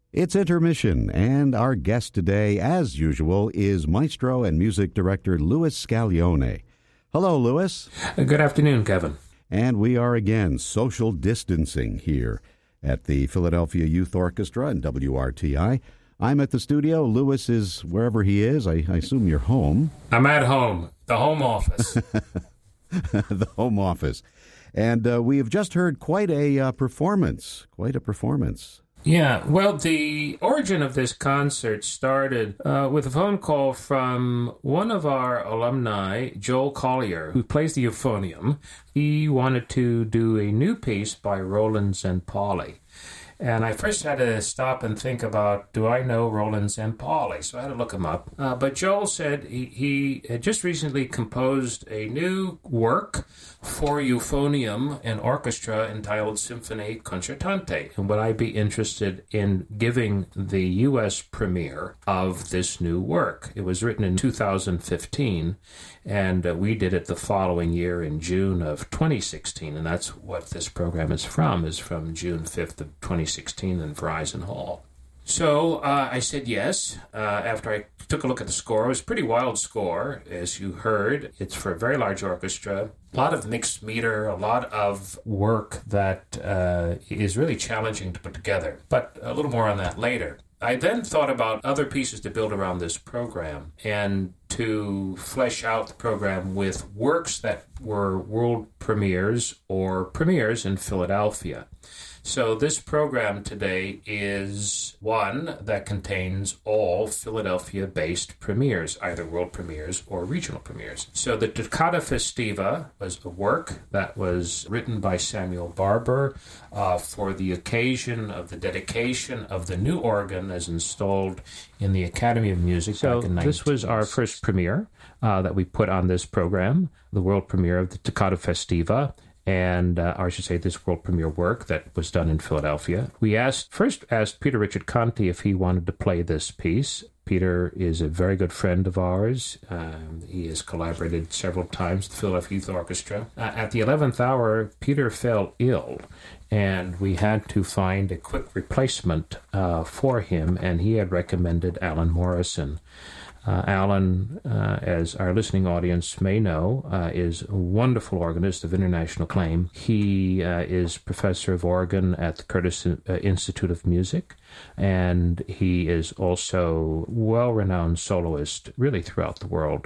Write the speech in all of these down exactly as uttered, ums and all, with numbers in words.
It's intermission, and our guest today, as usual, is maestro and music director Louis Scaglione. Hello, Louis. Good afternoon, Kevin. And we are again social distancing here at the Philadelphia Youth Orchestra and W R T I. I'm at the studio. Louis is wherever he is. I, I assume you're home. I'm at home, the home office. The home office. And uh, we have just heard quite a uh, performance, quite a performance. Yeah, well, the origin of this concert started uh, with a phone call from one of our alumni, Joel Collier, who plays the euphonium. He wanted to do a new piece by Roland Zampolli. And I first had to stop and think about, do I know Roland Zampolli? So I had to look him up. Uh, but Joel said he, he had just recently composed a new work for euphonium and orchestra entitled Symphonie Concertante. And would I be interested in giving the U S premiere of this new work? It was written in two thousand fifteen, and uh, we did it the following year in June of twenty sixteen. And that's what this program is from, is from June fifth of twenty sixteen in Verizon Hall. So uh, I said yes. Uh, after I took a look at the score, it was a pretty wild score, as you heard. It's for a very large orchestra, a lot of mixed meter, a lot of work that uh, is really challenging to put together. But a little more on that later. I then thought about other pieces to build around this program and to flesh out the program with works that were world premieres or premieres in Philadelphia. So this program today is one that contains all Philadelphia-based premieres, either world premieres or regional premieres. So the Toccata Festiva was a work that was written by Samuel Barber uh, for the occasion of the dedication of the new organ as installed in the Academy of Music so back in this was our first premiere uh, that we put on this program, the world premiere of the Toccata Festiva. And, uh, or I should say, this world premiere work that was done in Philadelphia. We asked first asked Peter Richard Conti if he wanted to play this piece. Peter is a very good friend of ours. Um, he has collaborated several times with the Philadelphia Youth Orchestra. Uh, at the eleventh hour, Peter fell ill, and we had to find a quick replacement uh, for him, and he had recommended Alan Morrison. Uh, Alan, uh, as our listening audience may know, uh, is a wonderful organist of international acclaim. He uh, is professor of organ at the Curtis uh, Institute of Music, and he is also a well-renowned soloist really throughout the world.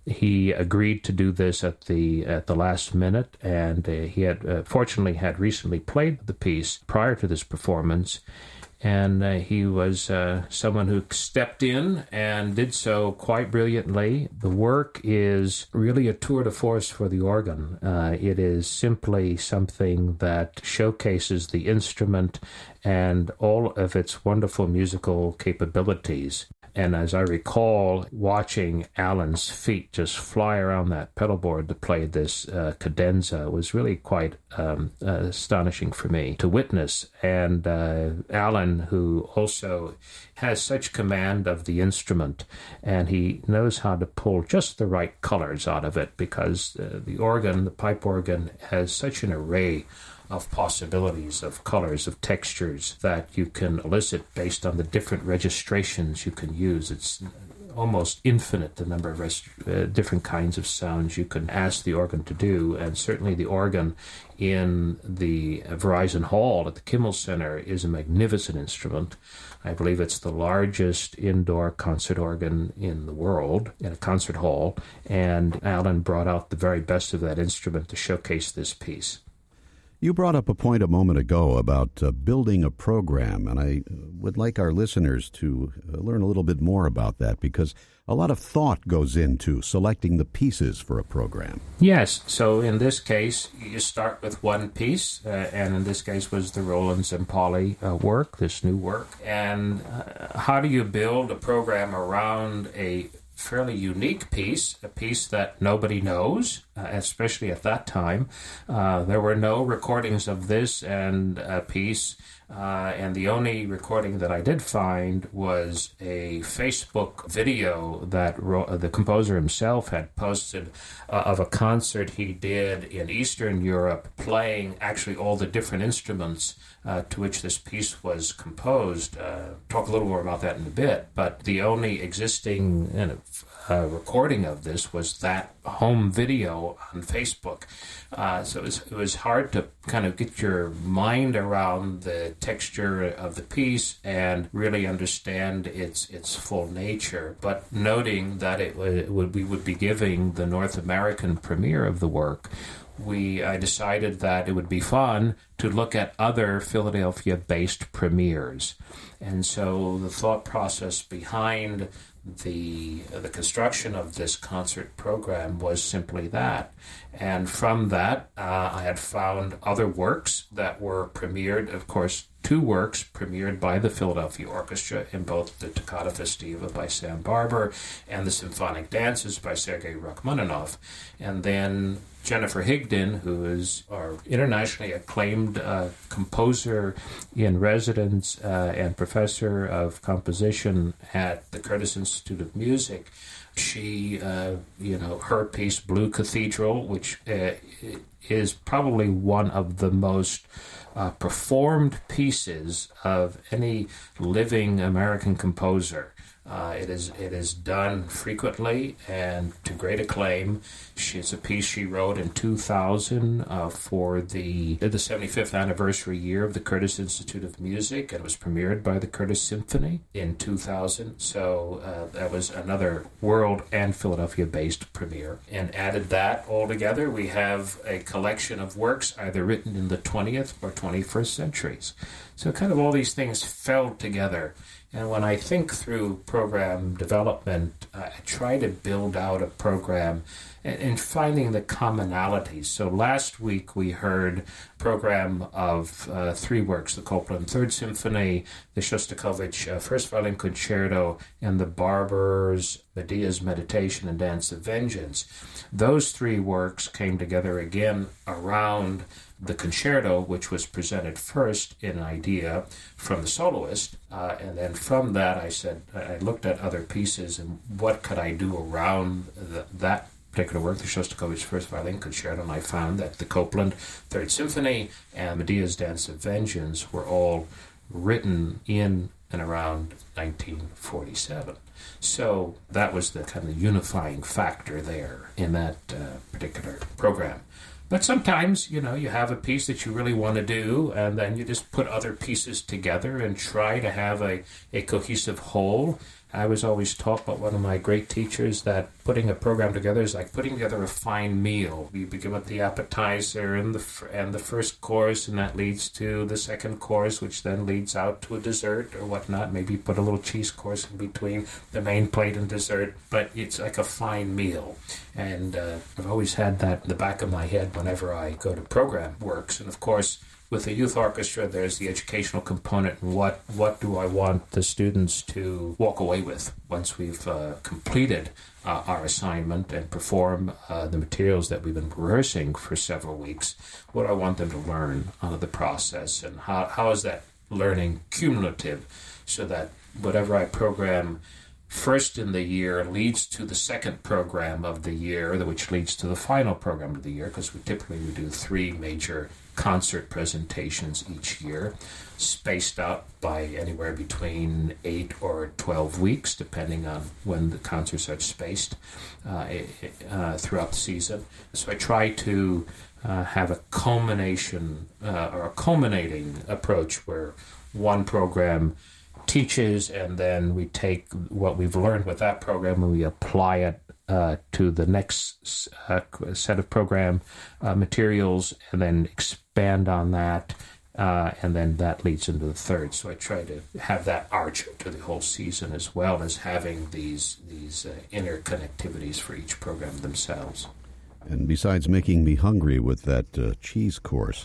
He agreed to do this at the at the last minute, and uh, he had uh, fortunately had recently played the piece prior to this performance. And uh, he was uh, someone who stepped in and did so quite brilliantly. The work is really a tour de force for the organ. Uh, it is simply something that showcases the instrument and all of its wonderful musical capabilities. And as I recall, watching Alan's feet just fly around that pedal board to play this uh, cadenza was really quite um, uh, astonishing for me to witness. And uh, Alan, who also has such command of the instrument, and he knows how to pull just the right colors out of it, because uh, the organ, the pipe organ, has such an array of possibilities, of colors, of textures that you can elicit based on the different registrations you can use. It's almost infinite, the number of rest- uh, different kinds of sounds you can ask the organ to do, and certainly the organ in the Verizon Hall at the Kimmel Center is a magnificent instrument. I believe it's the largest indoor concert organ in the world in a concert hall, and Alan brought out the very best of that instrument to showcase this piece. You brought up a point a moment ago about uh, building a program, and I would like our listeners to uh, learn a little bit more about that, because a lot of thought goes into selecting the pieces for a program. Yes, so in this case, you start with one piece, uh, and in this case was the Roland Zampolli uh, work, this new work. And uh, how do you build a program around a fairly unique piece, a piece that nobody knows, uh, especially at that time. Uh, there were no recordings of this, and a piece Uh, and the only recording that I did find was a Facebook video that ro- the composer himself had posted uh, of a concert he did in Eastern Europe, playing actually all the different instruments uh, to which this piece was composed. Uh, talk a little more about that in a bit, but the only existing you know, uh, recording of this was that home video on Facebook. Uh, so it was, it was hard to kind of get your mind around the texture of the piece and really understand its its full nature. But noting that it would we would be giving the North American premiere of the work, we I decided that it would be fun to look at other Philadelphia-based premieres. And so the thought process behind the the construction of this concert program was simply that. And from that, uh, I had found other works that were premiered, of course, two works premiered by the Philadelphia Orchestra in both the Toccata Festiva by Sam Barber and the Symphonic Dances by Sergei Rachmaninoff. And then Jennifer Higdon, who is our internationally acclaimed uh, composer in residence uh, and professor of composition at the Curtis Institute of Music, she, uh, you know, her piece Blue Cathedral, which uh, is probably one of the most uh, performed pieces of any living American composer. Uh, it is it is done frequently and to great acclaim. She, it's a piece she wrote in two thousand uh, for the the seventy-fifth anniversary year of the Curtis Institute of Music, and it was premiered by the Curtis Symphony in two thousand. So uh, that was another world and Philadelphia-based premiere. And added that all together, we have a collection of works either written in the twentieth or twenty-first centuries. So kind of all these things fell together. And when I think through program development, I try to build out a program and finding the commonalities. So last week we heard a program of uh, three works, the Copland Third Symphony, the Shostakovich uh, First Violin Concerto, and the Barber's Medea's Meditation and Dance of Vengeance. Those three works came together again around the concerto, which was presented first in an idea from the soloist, uh, and then from that I said, I looked at other pieces and what could I do around the, that particular work, the Shostakovich First Violin Concerto, and I found that the Copland Third Symphony and Medea's Dance of Vengeance were all written in and around nineteen forty-seven. So that was the kind of unifying factor there in that uh, particular program. But sometimes, you know, you have a piece that you really want to do, and then you just put other pieces together and try to have a, a cohesive whole. I was always taught by one of my great teachers that putting a program together is like putting together a fine meal. You begin with the appetizer and the and the first course, and that leads to the second course, which then leads out to a dessert or whatnot. Maybe put a little cheese course in between the main plate and dessert, but it's like a fine meal. And uh, I've always had that in the back of my head whenever I go to program works. And of course, with the youth orchestra, there's the educational component, and what, what do I want the students to walk away with once we've uh, completed uh, our assignment and perform uh, the materials that we've been rehearsing for several weeks. What do I want them to learn out of the process, and how, how is that learning cumulative so that whatever I program first in the year leads to the second program of the year, which leads to the final program of the year, because we typically we do three major concert presentations each year, spaced out by anywhere between eight or twelve weeks, depending on when the concerts are spaced uh, uh, throughout the season. So I try to uh, have a culmination uh, or a culminating approach where one program teaches, and then we take what we've learned with that program and we apply it uh, to the next uh, set of program uh, materials, and then expand on that, uh, and then that leads into the third. So I try to have that arch to the whole season, as well as having these these uh, interconnectivities for each program themselves. And besides making me hungry with that uh, cheese course,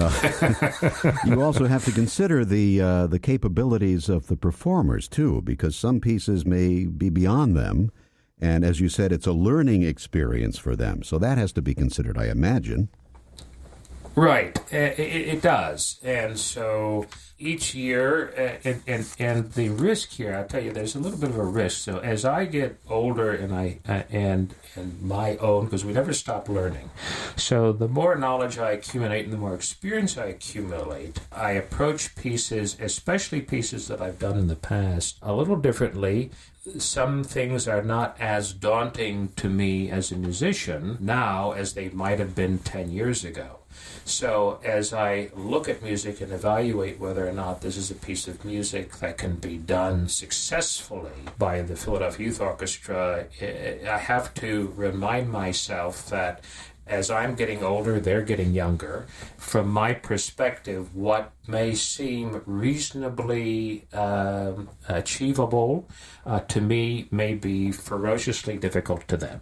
uh, you also have to consider the uh, the capabilities of the performers, too, because some pieces may be beyond them. And as you said, it's a learning experience for them. So that has to be considered, I imagine. Right, it, it does. And so each year, uh, and, and and the risk here, I'll tell you, there's a little bit of a risk. So as I get older and I uh, and and my own, because we never stop learning. So the more knowledge I accumulate and the more experience I accumulate, I approach pieces, especially pieces that I've done in the past, a little differently. Some things are not as daunting to me as a musician now as they might have been ten years ago. So as I look at music and evaluate whether or not this is a piece of music that can be done successfully by the Philadelphia Youth Orchestra, I have to remind myself that as I'm getting older, they're getting younger. From my perspective, what may seem reasonably um, achievable uh, to me may be ferociously difficult to them.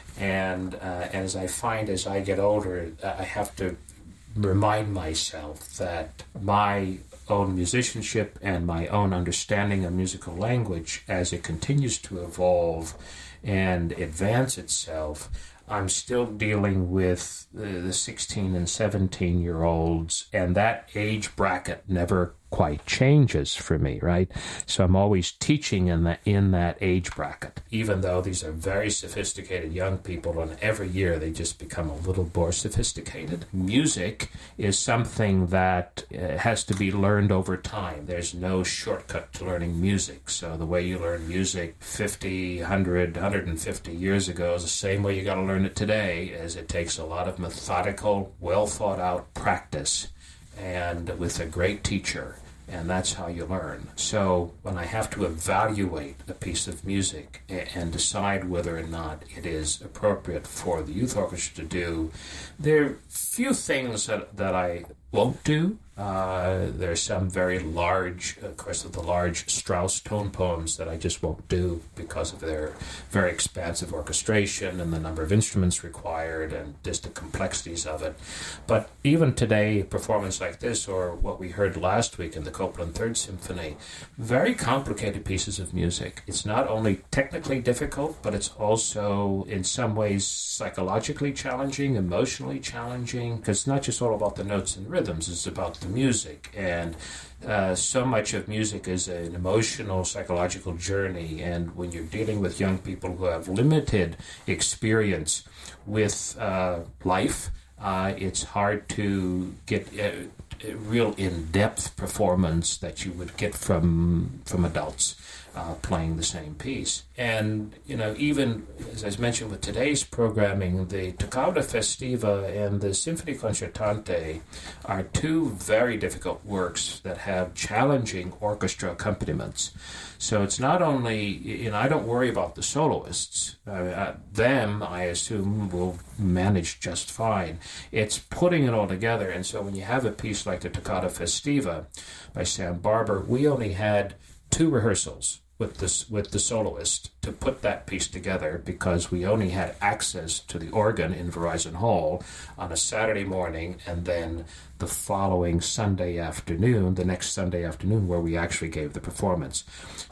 And uh, as I find as I get older, I have to remind myself that my own musicianship and my own understanding of musical language, as it continues to evolve and advance itself, I'm still dealing with the sixteen and seventeen year olds, and that age bracket never quite changes for me, right? So I'm always teaching in that in that age bracket, even though these are very sophisticated young people, and every year they just become a little more sophisticated. Music is something that uh, has to be learned over time. There's no shortcut to learning music. So the way you learn music fifty, one hundred, one hundred fifty years ago is the same way you got to learn it today, as it takes a lot of methodical, well thought out practice and with a great teacher. And that's how you learn. So when I have to evaluate a piece of music and decide whether or not it is appropriate for the youth orchestra to do, there are few things that, that I won't do. Uh, there's some very large, of course, of the large Strauss tone poems that I just won't do because of their very expansive orchestration and the number of instruments required and just the complexities of it. But even today, a performance like this, or what we heard last week in the Copland Third Symphony, very complicated pieces of music. It's not only technically difficult, but it's also in some ways psychologically challenging, emotionally challenging, because it's not just all about the notes and rhythms, it's about the music. And uh, so much of music is an emotional, psychological journey. And when you're dealing with young people who have limited experience with uh, life, uh, it's hard to get a, a real in-depth performance that you would get from from adults uh, playing the same piece. And, you know, even, as I mentioned with today's programming, the Toccata Festiva and the Sinfonie Concertante are two very difficult works that have challenging orchestra accompaniments. So it's not only, you know, I don't worry about the soloists. Uh, them, I assume, will manage just fine. It's putting it all together. And so when you have a piece like the Toccata Festiva by Sam Barber, we only had two rehearsals with this with the soloist to put that piece together, because we only had access to the organ in Verizon Hall on a Saturday morning, and then the following Sunday afternoon, the next Sunday afternoon, where we actually gave the performance.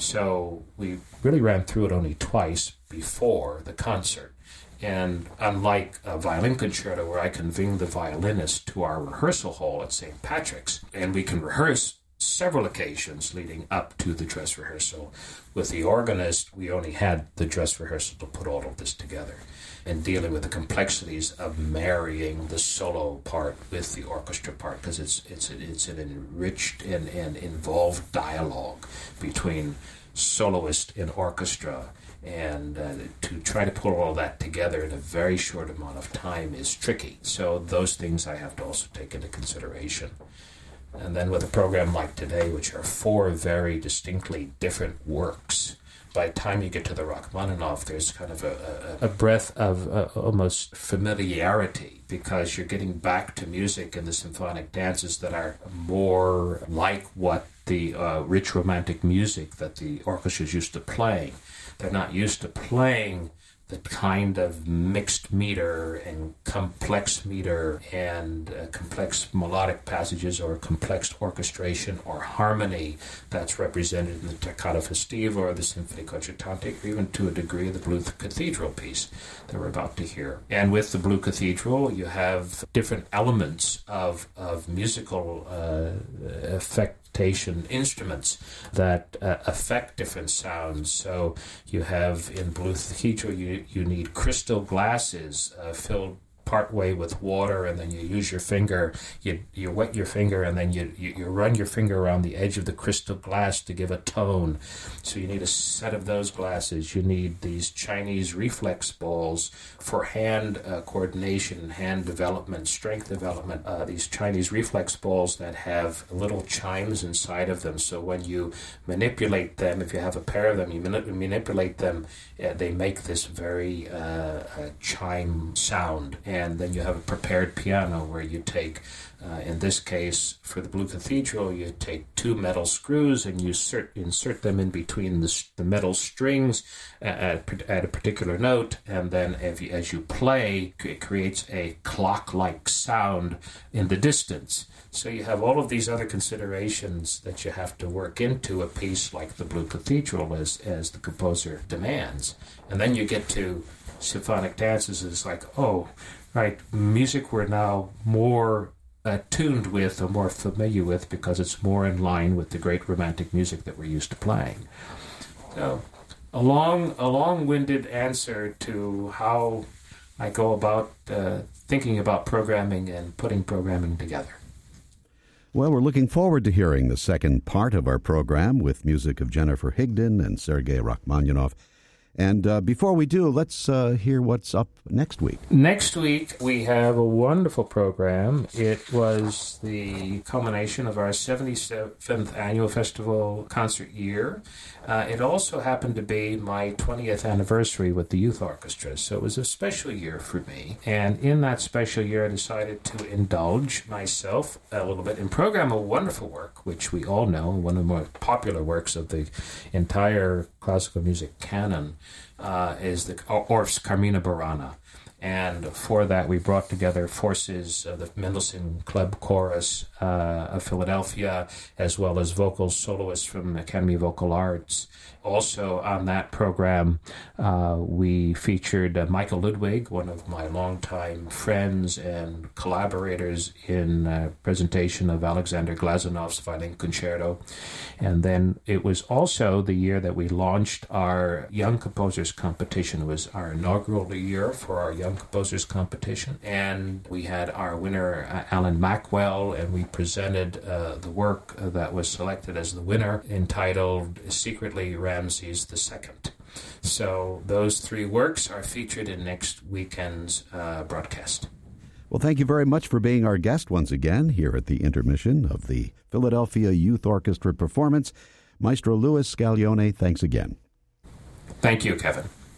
So we really ran through it only twice before the concert. And unlike a violin concerto where I can bring the violinist to our rehearsal hall at Saint Patrick's, and we can rehearse several occasions leading up to the dress rehearsal, with the organist, we only had the dress rehearsal to put all of this together, and dealing with the complexities of marrying the solo part with the orchestra part, because it's it's it's an enriched and, and involved dialogue between soloist and orchestra. And uh, to try to pull all that together in a very short amount of time is tricky. So those things I have to also take into consideration. And then with a program like today, which are four very distinctly different works, by the time you get to the Rachmaninoff, there's kind of a, a, a breath of uh, almost familiarity, because you're getting back to music and the symphonic dances that are more like what the uh, rich romantic music that the orchestra's used to playing. They're not used to playing the kind of mixed meter and complex meter and uh, complex melodic passages or complex orchestration or harmony that's represented in the Toccata Festiva or the Symphonie Concertante, or even to a degree the Blue Cathedral piece that we're about to hear. And with the Blue Cathedral, you have different elements of, of musical uh, effect instruments that uh, affect different sounds. So you have in Blue Cathedral, you, you need crystal glasses uh, filled partway with water, and then you use your finger, you you wet your finger, and then you, you, you run your finger around the edge of the crystal glass to give a tone. So you need a set of those glasses. You need these Chinese reflex balls for hand uh, coordination, hand development, strength development. Uh, these Chinese reflex balls that have little chimes inside of them. So when you manipulate them, if you have a pair of them, you manip- manipulate them, uh, they make this very uh, uh, chime sound. And And then you have a prepared piano where you take, uh, in this case, for the Blue Cathedral, you take two metal screws and you insert, insert them in between the, the metal strings at, at a particular note. And then as you, as you play, it creates a clock-like sound in the distance. So you have all of these other considerations that you have to work into a piece like the Blue Cathedral as, as the composer demands. And then you get to symphonic dances. It's like, oh, right, music we're now more attuned with or more familiar with because it's more in line with the great romantic music that we're used to playing. So, a long, a long-winded answer to how I go about uh, thinking about programming and putting programming together. Well, we're looking forward to hearing the second part of our program with music of Jennifer Higdon and Sergei Rachmaninoff. And uh, before we do, let's uh, hear what's up next week. Next week, we have a wonderful program. It was the culmination of our seventy-seventh annual festival concert year. Uh, it also happened to be my twentieth anniversary with the youth orchestra, so it was a special year for me. And in that special year, I decided to indulge myself a little bit and program a wonderful work, which we all know, one of the more popular works of the entire classical music canon, uh, is the Orff's Carmina Burana. And for that, we brought together forces of the Mendelssohn Club Chorus uh, of Philadelphia, as well as vocal soloists from Academy of Vocal Arts. Also on that program, uh, we featured uh, Michael Ludwig, one of my longtime friends and collaborators in uh, presentation of Alexander Glazanov's Violin Concerto. And then it was also the year that we launched our Young Composers Competition. It was our inaugural year for our Young Composers Competition. And we had our winner, uh, Alan Mackwell, and we presented uh, the work uh, that was selected as the winner, entitled Secretly Ramses the Second. So those three works are featured in next weekend's uh, broadcast. Well, thank you very much for being our guest once again here at the intermission of the Philadelphia Youth Orchestra performance. Maestro Louis Scaglione, thanks again. Thank you, Kevin.